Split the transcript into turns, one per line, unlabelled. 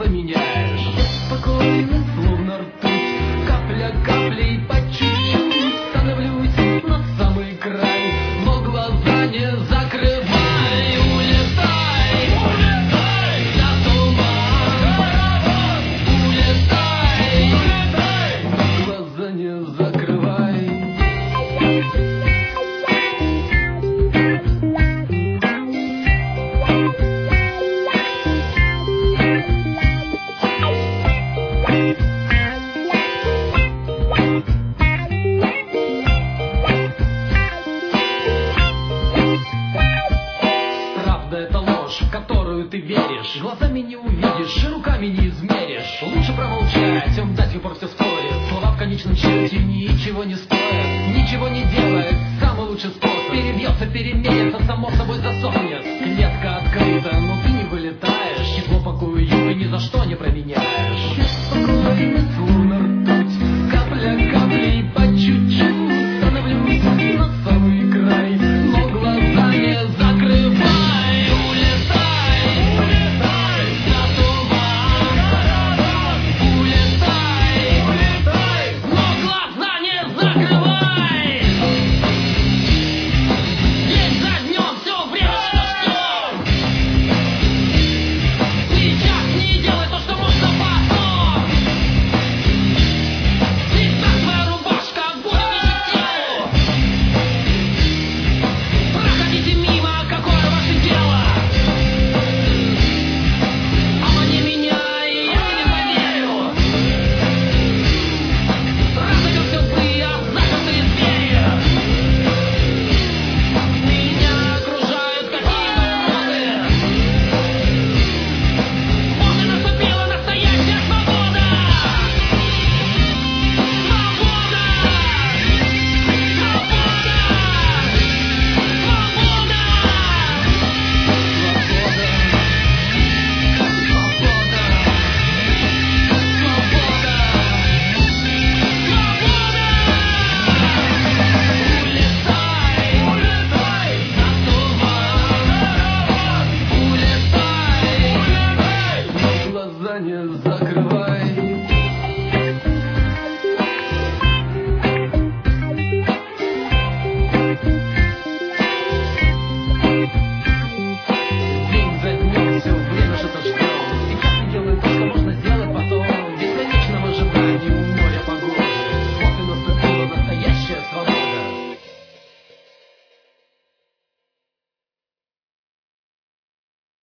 поменяешь. Спокойно, словно ртуть, капля каплей по чуть-чуть становлюсь на самый край, но глаза не закрывай. Улетай, улетай за туман, улетай, улетай, но глаза не закрывай. Правда — это ложь, в которую ты веришь. Глазами не увидишь, руками не измеришь. Лучше промолчать, он до сих пор все спорит. Слова в конечном счете ничего не стоят. Ничего не делает, самый лучший способ. Перебьется, переменится, само собой засохнет. Клетка открыта, но ты не вылетаешь. Число покою и ни за что не променяешь.